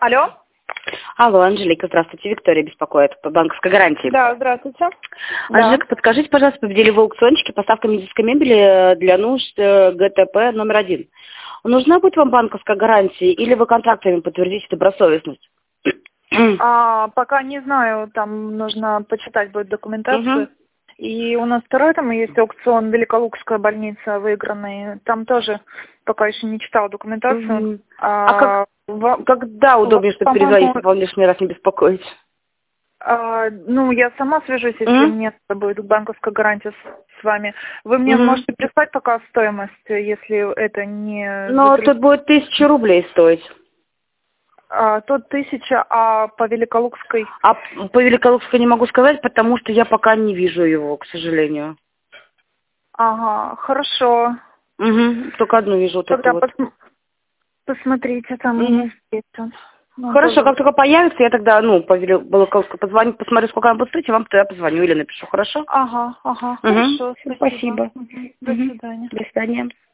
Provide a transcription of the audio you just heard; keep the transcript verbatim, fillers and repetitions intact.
Алло. Алло, Анжелика, здравствуйте. Виктория беспокоит по банковской гарантии. Да, здравствуйте. Анжелика, да. Подскажите, пожалуйста, победили вы аукциончики, поставка медицинской мебели для нужд ГТП номер один. Нужна будет вам банковская гарантия или вы контрактами подтвердите добросовестность? А, пока не знаю, там нужно почитать будет документацию. Угу. И у нас второй там есть аукцион Великолукская больница выигранный. Там тоже пока еще не читала документацию. Угу. А, а как, в, когда удобнее, чтобы перезвонить, чтобы вам лишний раз не беспокоить? А, ну, я сама свяжусь, если mm-hmm. мне будет банковская гарантия с, с вами. Вы мне mm-hmm. можете прислать пока стоимость, если это не... Но тут будет тысяча рублей стоить. А, тут тысяча, а по Великолукской? А по Великолукской не могу сказать, потому что я пока не вижу его, к сожалению. Ага, хорошо. Угу, только одну вижу. Тогда вот. пос... посмотрите, там угу. есть он. Ну, хорошо, тоже... как только появится, я тогда, ну, по Великолукской позвоню, посмотрю, сколько вам будет стоить, я вам тогда позвоню или напишу, хорошо? Ага, ага, угу. хорошо, спасибо. спасибо. Угу. До свидания. До свидания.